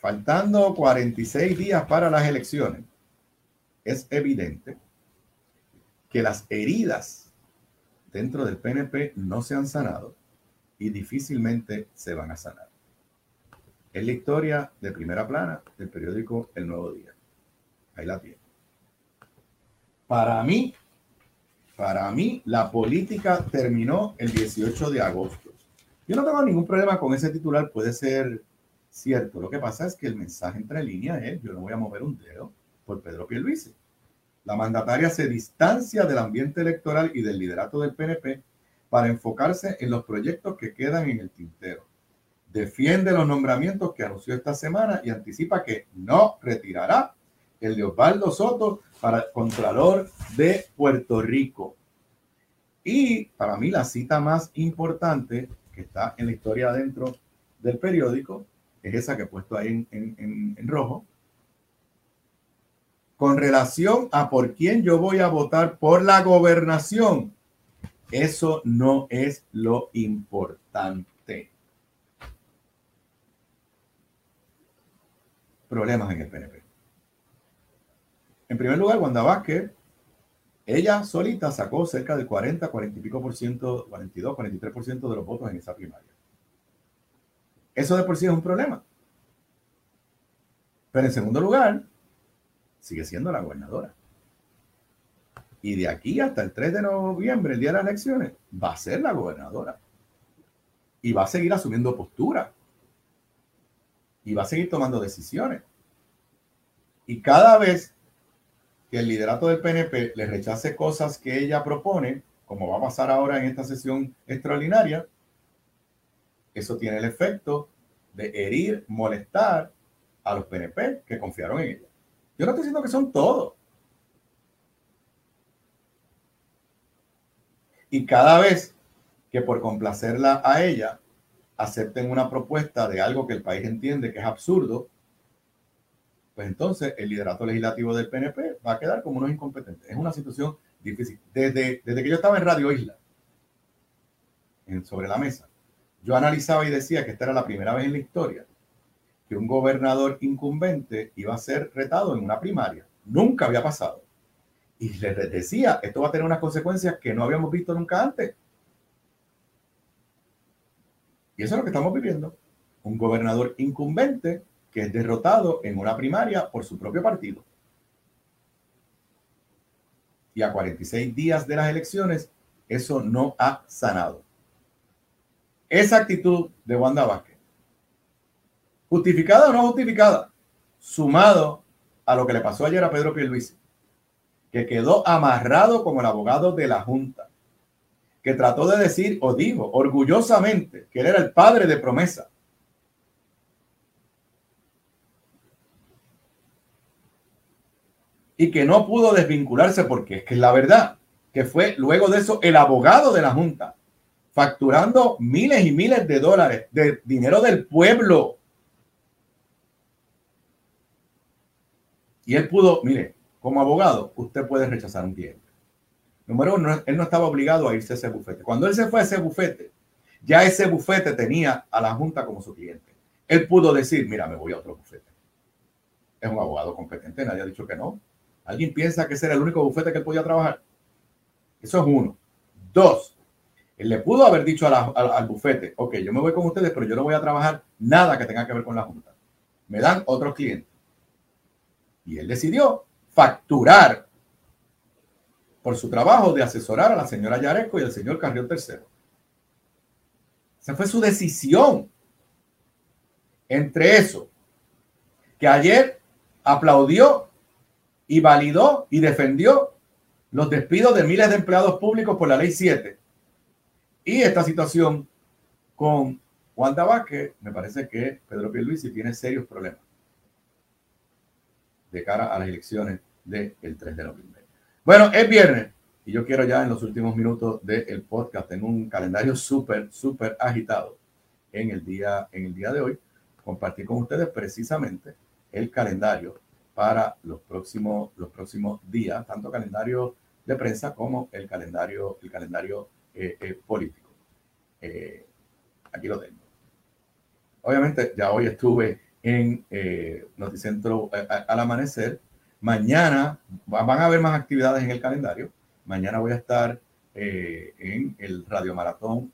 faltando 46 días para las elecciones, es evidente que las heridas dentro del PNP no se han sanado y difícilmente se van a sanar. Es la historia de primera plana del periódico El Nuevo Día. Ahí la tiene. Para mí, la política terminó el 18 de agosto. Yo no tengo ningún problema con ese titular, puede ser cierto. Lo que pasa es que el mensaje entre líneas es: yo no voy a mover un dedo por Pedro Pierluisi. La mandataria se distancia del ambiente electoral y del liderato del PNP para enfocarse en los proyectos que quedan en el tintero. Defiende los nombramientos que anunció esta semana y anticipa que no retirará el de Osvaldo Soto para Contralor de Puerto Rico. Y para mí la cita más importante que está en la historia dentro del periódico es esa que he puesto ahí en rojo. Con relación a por quién yo voy a votar por la gobernación, eso no es lo importante. Problemas en el PNP. En primer lugar, Wanda Vázquez, ella solita sacó cerca del 40 y pico por ciento, 42, 43% de los votos en esa primaria. Eso de por sí es un problema. Pero en segundo lugar, sigue siendo la gobernadora. Y de aquí hasta el 3 de noviembre, el día de las elecciones, va a ser la gobernadora. Y va a seguir asumiendo postura. Y va a seguir tomando decisiones. Y cada vez que el liderato del PNP le rechace cosas que ella propone, como va a pasar ahora en esta sesión extraordinaria, eso tiene el efecto de herir, molestar a los PNP que confiaron en ella. Yo no estoy diciendo que son todos. Y cada vez que por complacerla a ella acepten una propuesta de algo que el país entiende que es absurdo, pues entonces el liderato legislativo del PNP va a quedar como unos incompetentes. Es una situación difícil. Desde que yo estaba en Radio Isla, sobre la mesa, yo analizaba y decía que esta era la primera vez en la historia que un gobernador incumbente iba a ser retado en una primaria. Nunca había pasado. Y les decía, esto va a tener unas consecuencias que no habíamos visto nunca antes. Y eso es lo que estamos viviendo. Un gobernador incumbente que es derrotado en una primaria por su propio partido. Y a 46 días de las elecciones, eso no ha sanado. Esa actitud de Wanda Vázquez, justificada o no justificada, sumado a lo que le pasó ayer a Pedro Pierluisi, que quedó amarrado como el abogado de la Junta, que trató de decir o dijo orgullosamente que él era el padre de promesa. Y que no pudo desvincularse porque es que es la verdad, que fue luego de eso el abogado de la Junta, facturando miles y miles de dólares de dinero del pueblo. Y él pudo, mire, como abogado, usted puede rechazar un cliente. Número uno, él no estaba obligado a irse a ese bufete. Cuando él se fue a ese bufete, ya ese bufete tenía a la Junta como su cliente. Él pudo decir, mira, me voy a otro bufete. Es un abogado competente, nadie ha dicho que no. ¿Alguien piensa que ese era el único bufete que él podía trabajar? Eso es uno. Dos, él le pudo haber dicho al bufete, ok, yo me voy con ustedes, pero yo no voy a trabajar nada que tenga que ver con la Junta. Me dan otros clientes. Y él decidió facturar por su trabajo de asesorar a la señora Yaresco y al señor Carrión III. Esa fue su decisión. Entre eso, que ayer aplaudió y validó y defendió los despidos de miles de empleados públicos por la Ley 7. Y esta situación con Wanda Vázquez, me parece que Pedro Pierluisi tiene serios problemas de cara a las elecciones del 3 de noviembre. Bueno, es viernes y yo quiero ya en los últimos minutos del podcast, tengo un calendario súper agitado en el día de hoy, compartir con ustedes precisamente el calendario para los próximos días, tanto calendario de prensa como el calendario político. Aquí lo tengo. Obviamente ya hoy estuve en Noticentro al amanecer. Mañana van a haber más actividades en el calendario. Mañana voy a estar en el Radio Maratón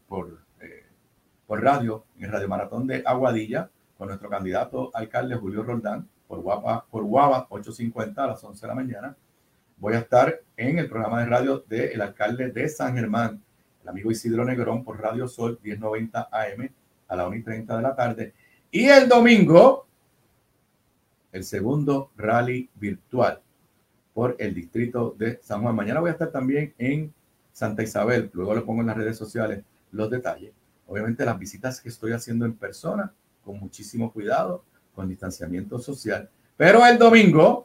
por radio, en el Radio Maratón de Aguadilla, con nuestro candidato alcalde Julio Roldán, por Guava 850 a las 11 de la mañana. Voy a estar en el programa de radio del alcalde de San Germán, el amigo Isidro Negrón, por Radio Sol 1090 AM a las 1:30 de la tarde. Y el domingo, el segundo rally virtual por el distrito de San Juan. Mañana voy a estar también en Santa Isabel. Luego le pongo en las redes sociales los detalles. Obviamente las visitas que estoy haciendo en persona, con muchísimo cuidado, con distanciamiento social. Pero el domingo,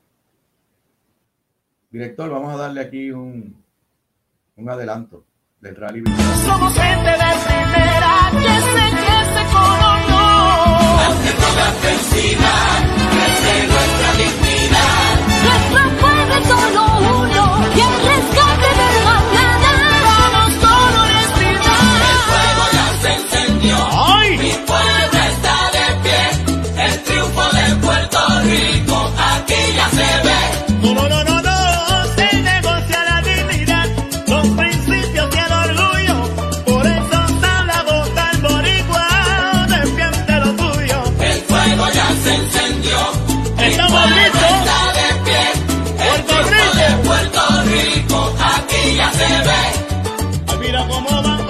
director, vamos a darle aquí un adelanto del rally virtual. Somos gente de primera que se crece con honor. Ante toda adversidad, crece nuestra dignidad. Nuestro pueblo es solo uno y el rescate del mañana. Vamos con honestidad. El fuego ya se encendió. ¡Ay! Mi pueblo está de pie. El triunfo de Puerto Rico aquí ya se ve. No. Se negocia la dignidad, los principios y el orgullo. Por eso habla votar boricua. Defiende lo tuyo. El fuego ya se encendió. Estamos listos. Puerto Rico, aquí ya se ve. Mira cómo van.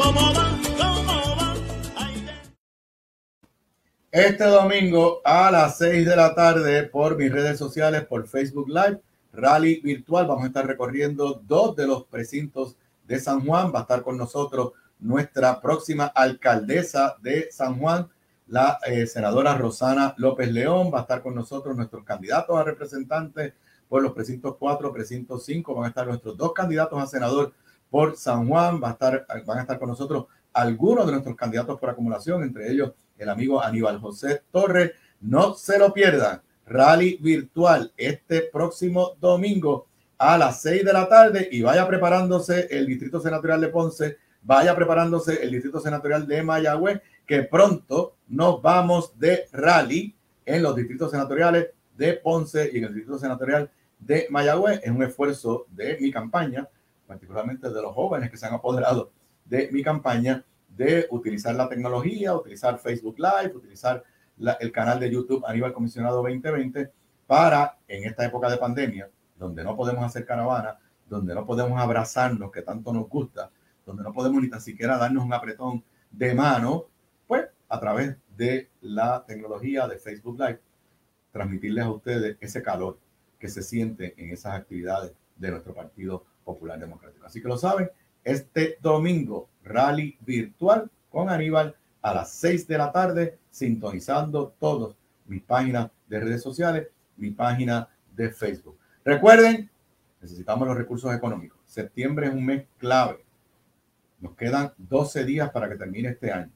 Este domingo a las 6 de la tarde por mis redes sociales, por Facebook Live, rally virtual. Vamos a estar recorriendo 2 de los precintos de San Juan. Va a estar con nosotros nuestra próxima alcaldesa de San Juan, la senadora Rosana López León. Va a estar con nosotros nuestros candidatos a representantes por los precintos 4, precinto 5. Van a estar nuestros 2 candidatos a senador por San Juan. Van a estar con nosotros algunos de nuestros candidatos por acumulación, entre ellos el amigo Aníbal José Torres. No se lo pierdan. Rally virtual este próximo domingo a las 6 de la tarde, y vaya preparándose el Distrito Senatorial de Ponce, vaya preparándose el Distrito Senatorial de Mayagüez, que pronto nos vamos de rally en los distritos senatoriales de Ponce y en el Distrito Senatorial de Mayagüez. Es un esfuerzo de mi campaña, particularmente de los jóvenes que se han apoderado de mi campaña, de utilizar la tecnología, utilizar Facebook Live, utilizar el canal de YouTube Aníbal Comisionado 2020 para, en esta época de pandemia, donde no podemos hacer caravana, donde no podemos abrazarnos, que tanto nos gusta, donde no podemos ni tan siquiera darnos un apretón de mano, pues a través de la tecnología de Facebook Live, transmitirles a ustedes ese calor que se siente en esas actividades de nuestro Partido Popular Democrático. Así que lo saben, este domingo, rally virtual con Aníbal a las 6 de la tarde, sintonizando todas mis páginas de redes sociales, mi página de Facebook. Recuerden, necesitamos los recursos económicos. Septiembre es un mes clave. Nos quedan 12 días para que termine este año.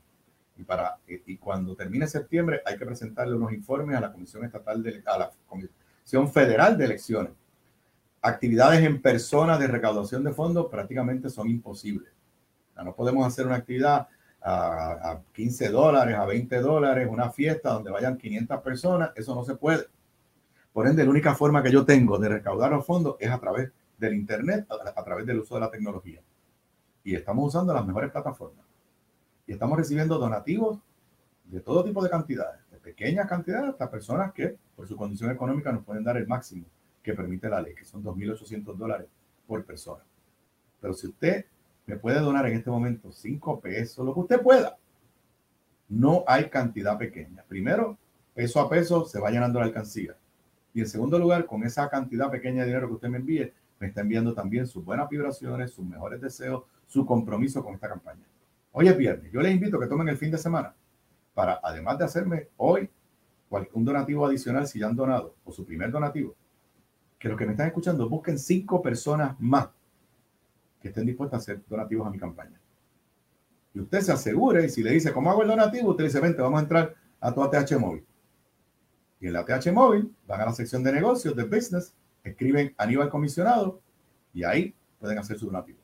Y cuando termine septiembre hay que presentarle unos informes a la Comisión a la Comisión Federal de Elecciones. Actividades en persona de recaudación de fondos prácticamente son imposibles. No podemos hacer una actividad a $15, a $20, una fiesta donde vayan 500 personas. Eso no se puede. Por ende, la única forma que yo tengo de recaudar los fondos es a través del Internet, a través del uso de la tecnología. Y estamos usando las mejores plataformas. Y estamos recibiendo donativos de todo tipo de cantidades, de pequeñas cantidades hasta personas que por su condición económica nos pueden dar el máximo que permite la ley, que son $2,800 por persona. Pero si usted me puede donar en este momento 5 pesos, lo que usted pueda, no hay cantidad pequeña. Primero, peso a peso se va llenando la alcancía. Y en segundo lugar, con esa cantidad pequeña de dinero que usted me envíe, me está enviando también sus buenas vibraciones, sus mejores deseos, su compromiso con esta campaña. Hoy es viernes. Yo les invito a que tomen el fin de semana para, además de hacerme hoy un donativo adicional si ya han donado, o su primer donativo, que los que me están escuchando busquen 5 personas más que estén dispuestas a hacer donativos a mi campaña. Y usted se asegure, y si le dice, ¿cómo hago el donativo? Usted dice, vente, vamos a entrar a tu ATH móvil. Y en la ATH móvil van a la sección de negocios, de business, escriben Aníbal Comisionado y ahí pueden hacer su donativo.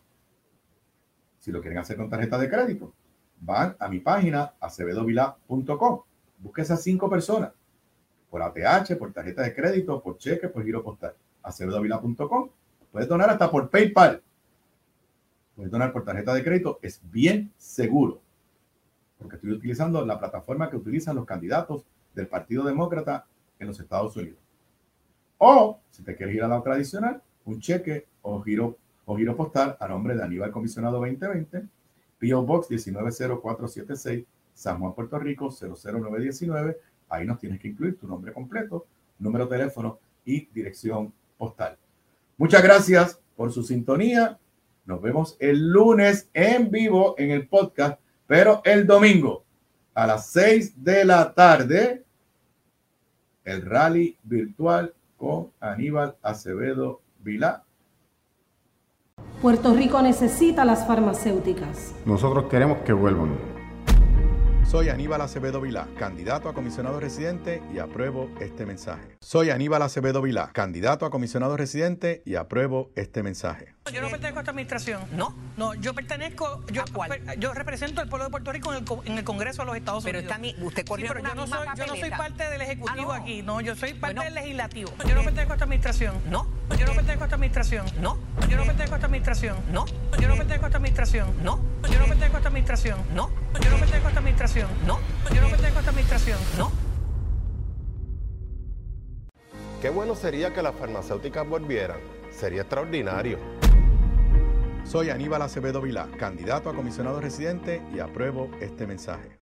Si lo quieren hacer con tarjeta de crédito, van a mi página acevedovilá.com busque esas 5 personas por ATH, por tarjeta de crédito, por cheque, por giro postal. acebedovila.com. Puedes donar hasta por PayPal. Puedes donar por tarjeta de crédito. Es bien seguro, porque estoy utilizando la plataforma que utilizan los candidatos del Partido Demócrata en los Estados Unidos. O, si te quieres ir a la tradicional, un cheque o giro postal a nombre de Aníbal Comisionado 2020, P.O. Box 190476, San Juan, Puerto Rico 00919. Ahí nos tienes que incluir tu nombre completo, número de teléfono y dirección postal. Muchas gracias por su sintonía. Nos vemos el lunes en vivo en el podcast, pero el domingo a las 6 de la tarde, el rally virtual con Aníbal Acevedo Vilá. Puerto Rico necesita las farmacéuticas. Nosotros queremos que vuelvan. Soy Aníbal Acevedo Vilá, candidato a comisionado residente y apruebo este mensaje. Soy Aníbal Acevedo Vilá, candidato a comisionado residente y apruebo este mensaje. Yo no pertenezco a esta administración. No, yo pertenezco. Yo represento al pueblo de Puerto Rico en el Congreso de los Estados Unidos. Pero usted corrió pero una misma papeleta. yo no soy parte del Ejecutivo aquí. No, yo soy parte del Legislativo. Yo no pertenezco a esta administración. Yo no pertenezco a esta administración. Yo no pertenezco a esta administración. Yo no pertenezco a esta administración. Yo no pertenezco a esta administración. Yo no pertenezco a esta administración. Yo no pertenezco a esta administración. Qué bueno sería que las farmacéuticas volvieran. Sería extraordinario. Soy Aníbal Acevedo Vilá, candidato a comisionado residente y apruebo este mensaje.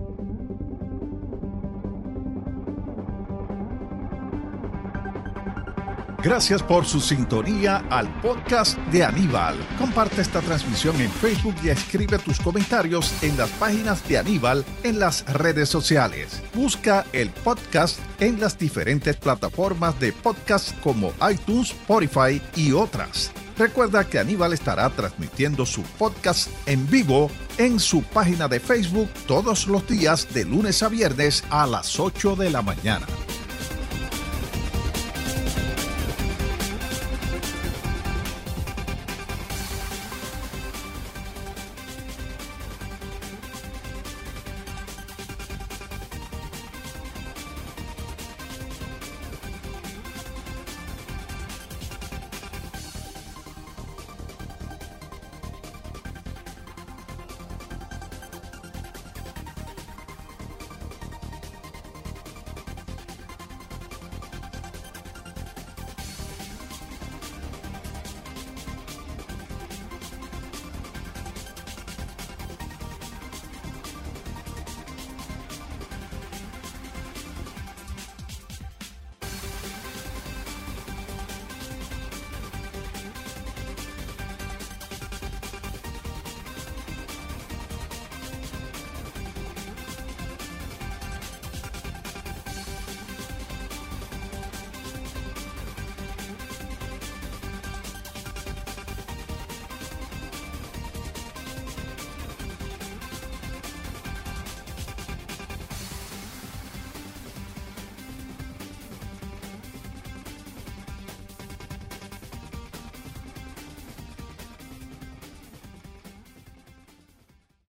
Gracias por su sintonía al podcast de Aníbal. Comparte esta transmisión en Facebook y escribe tus comentarios en las páginas de Aníbal en las redes sociales. Busca el podcast en las diferentes plataformas de podcast como iTunes, Spotify y otras. Recuerda que Aníbal estará transmitiendo su podcast en vivo en su página de Facebook todos los días de lunes a viernes a las 8 de la mañana.